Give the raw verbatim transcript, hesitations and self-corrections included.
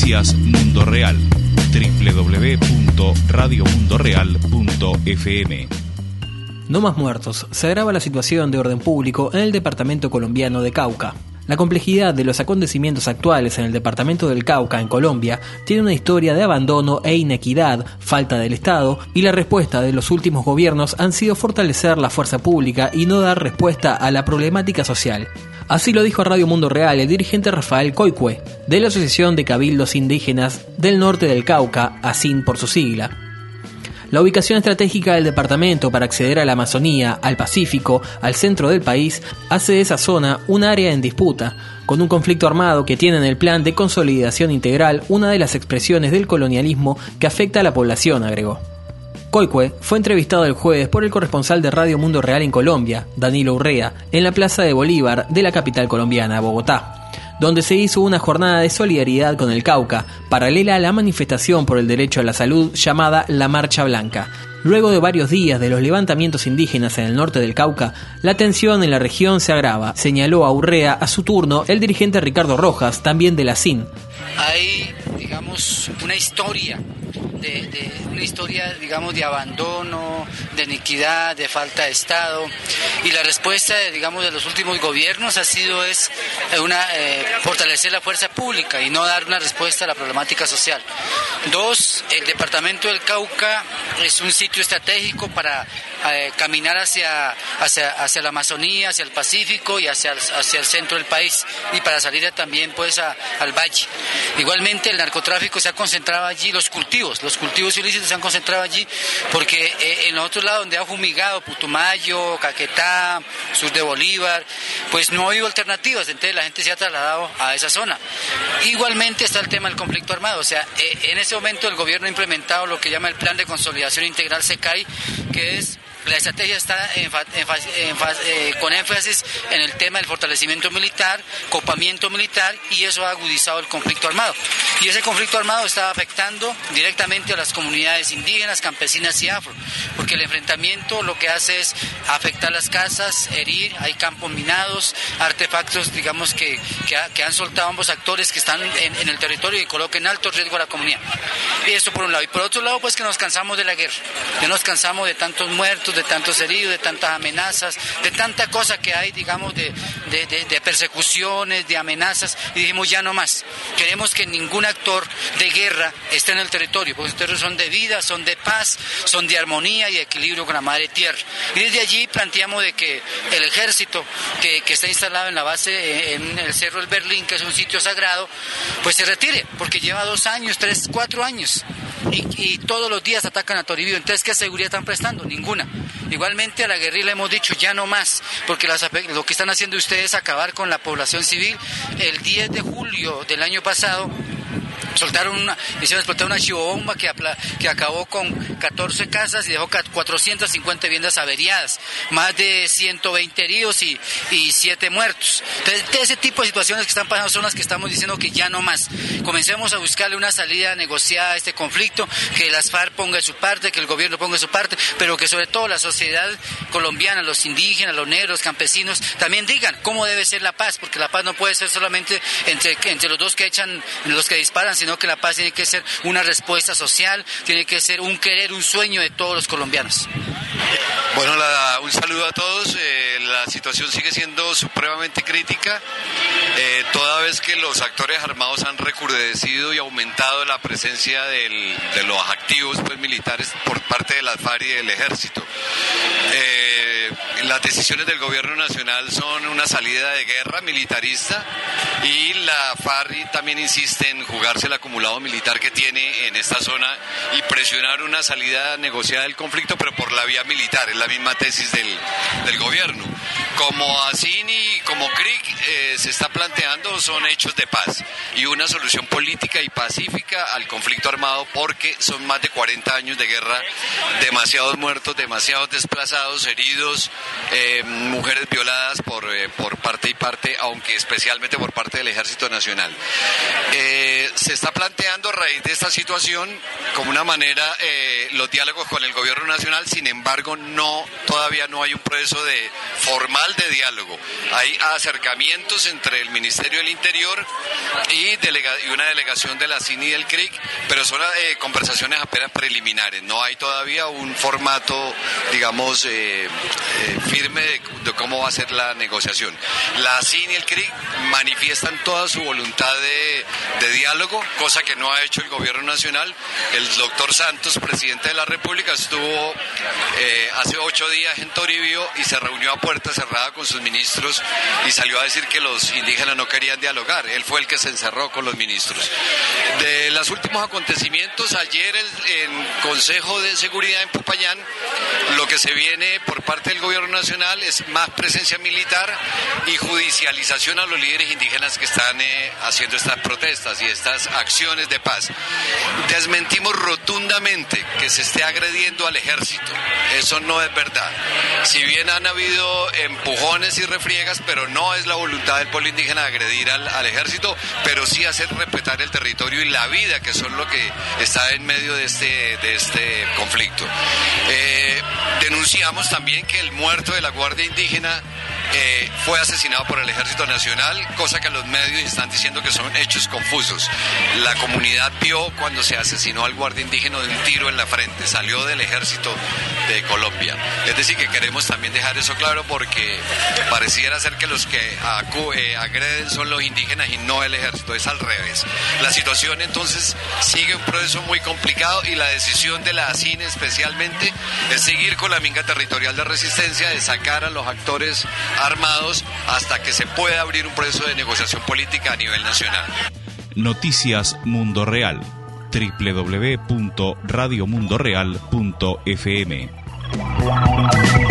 Noticias Mundo Real. doble u doble u doble u punto radio mundo real punto efe eme. No más muertos. Se agrava la situación de orden público en el departamento colombiano de Cauca. La complejidad de los acontecimientos actuales en el departamento del Cauca, en Colombia, tiene una historia de abandono e inequidad, falta del Estado, y la respuesta de los últimos gobiernos han sido fortalecer la fuerza pública y no dar respuesta a la problemática social. Así lo dijo a Radio Mundo Real el dirigente Rafael Coicue, de la Asociación de Cabildos Indígenas del Norte del Cauca, ASIN por su sigla. La ubicación estratégica del departamento para acceder a la Amazonía, al Pacífico, al centro del país, hace de esa zona un área en disputa, con un conflicto armado que tiene en el plan de consolidación integral una de las expresiones del colonialismo que afecta a la población, agregó. Coicue fue entrevistado el jueves por el corresponsal de Radio Mundo Real en Colombia, Danilo Urrea, en la Plaza de Bolívar de la capital colombiana, Bogotá, donde se hizo una jornada de solidaridad con el Cauca, paralela a la manifestación por el derecho a la salud llamada La Marcha Blanca. Luego de varios días de los levantamientos indígenas en el norte del Cauca, la tensión en la región se agrava, señaló a Urrea a su turno el dirigente Ricardo Rojas, también de la ASIN. Hay, digamos, una historia, de, de una historia, digamos, de abandono, de iniquidad, de falta de Estado, y la respuesta, digamos, de los últimos gobiernos ha sido es una eh, fortalecer la fuerza pública y no dar una respuesta a la problemática social. Dos, el departamento del Cauca es un sitio estratégico para eh, caminar hacia, hacia, hacia la Amazonía, hacia el Pacífico y hacia, hacia el centro del país, y para salir también pues a, al valle. Igualmente el narcotráfico se ha concentrado allí, los cultivos, los cultivos ilícitos se han concentrado allí porque eh, en los otros lados donde ha fumigado, Putumayo, Caquetá, sur de Bolívar, pues no ha habido alternativas, entonces la gente se ha trasladado a esa zona. Igualmente está el tema del conflicto armado, o sea, eh, en ese momento el gobierno ha implementado lo que llama el Plan de Consolidación Integral S E C A I, que es la estrategia está en, en, en, eh, con énfasis en el tema del fortalecimiento militar, copamiento militar, y eso ha agudizado el conflicto armado. Y ese conflicto armado está afectando directamente a las comunidades indígenas, campesinas y afro, porque el enfrentamiento lo que hace es afectar las casas, herir, hay campos minados, artefactos, digamos, que, que, ha, que han soltado ambos actores que están en, en el territorio y colocan en alto riesgo a la comunidad. Y eso por un lado. Y por otro lado, pues que nos cansamos de la guerra, que nos cansamos de tantos muertos, de tantos heridos, de tantas amenazas, de tanta cosa que hay, digamos, de, de, de, de persecuciones, de amenazas, y dijimos ya no más. Queremos que ningún actor de guerra esté en el territorio, porque los territorios son de vida, son de paz, son de armonía y de equilibrio con la madre tierra. Y desde allí planteamos de que el ejército que, que está instalado en la base, en el Cerro del Berlín, que es un sitio sagrado, pues se retire, porque lleva dos años, tres, cuatro años, y, y todos los días atacan a Toribio. Entonces, ¿qué seguridad están prestando? Ninguna. Igualmente a la guerrilla hemos dicho ya no más, porque las, lo que están haciendo ustedes es acabar con la población civil. El diez de julio del año pasado soltaron una, hicieron explotar una chivobomba que, que acabó con catorce casas y dejó cuatrocientas cincuenta viviendas averiadas, más de ciento veinte heridos y, y siete muertos. Entonces, de ese tipo de situaciones que están pasando son las que estamos diciendo que ya no más. Comencemos a buscarle una salida negociada a este conflicto, que las FARC ponga de su parte, que el gobierno ponga de su parte, pero que sobre todo la sociedad colombiana, los indígenas, los negros, los campesinos, también digan cómo debe ser la paz, porque la paz no puede ser solamente entre, entre los dos que echan, los que disparan, sino que la paz tiene que ser una respuesta social, tiene que ser un querer, un sueño de todos los colombianos. Bueno, la, un saludo a todos. Eh, la situación sigue siendo supremamente crítica, eh, toda vez que los actores armados han recrudecido y aumentado la presencia del, de los activos pues, militares por parte de las FARC y del ejército. Eh, las decisiones del gobierno nacional son una salida de guerra militarista, y la FARC también insiste en jugarse el acumulado militar que tiene en esta zona y presionar una salida negociada del conflicto, pero por la vía militar. Es la misma tesis del, del gobierno. Como ASIN y como C R I C eh, se está planteando son hechos de paz y una solución política y pacífica al conflicto armado, porque son más de cuarenta años de guerra, demasiados muertos, demasiados desplazados, heridos, eh, mujeres violadas por, eh, por parte y parte, aunque especialmente por parte del Ejército Nacional. Eh, se está planteando a raíz de esta situación como una manera eh, los diálogos con el gobierno nacional. Sin embargo, no, todavía no hay un proceso de formal de diálogo. Hay acercamientos entre el Ministerio del Interior y, delega- y una delegación de la C I N I del C R I C, pero son eh, conversaciones apenas preliminares, no hay todavía un formato, digamos, eh, eh, firme de, de cómo va a ser la negociación. La C I N I y el C R I C manifiestan toda su voluntad de, de diálogo, cosa que no ha hecho el gobierno nacional. El doctor Santos, presidente de la República, estuvo eh, hace ocho días en Toribio y se reunió a puerta cerrada con sus ministros y salió a decir que los indígenas no querían dialogar. Él fue el que se encerró con los ministros. De los últimos acontecimientos, ayer el, en Consejo de Seguridad en Popayán, lo que se viene por parte del gobierno nacional es más presencia militar y judicialización a los líderes indígenas que están eh, haciendo estas protestas y estas acciones de paz. Desmentimos rotundamente que se esté agrediendo al ejército. Eso no es verdad. Si bien han habido empujones y refriegas, pero no es la voluntad del pueblo indígena de agredir al, al ejército, pero sí hacer respetar el territorio y la vida, que son lo que está en medio de este, de este conflicto. Eh, denunciamos también que el muerto de la Guardia Indígena Eh, fue asesinado por el Ejército Nacional, cosa que los medios están diciendo que son hechos confusos. La comunidad vio cuando se asesinó al guardia indígena de un tiro en la frente, salió del Ejército de Colombia. Es decir, que queremos también dejar eso claro, porque pareciera ser que los que acu- eh, agreden son los indígenas y no el ejército, es al revés. La situación entonces sigue un proceso muy complicado y la decisión de la A C I N especialmente es seguir con la minga territorial de resistencia, de sacar a los actores armados hasta que se pueda abrir un proceso de negociación política a nivel nacional. Noticias Mundo Real, doble u doble u doble u punto radio mundo real punto f m.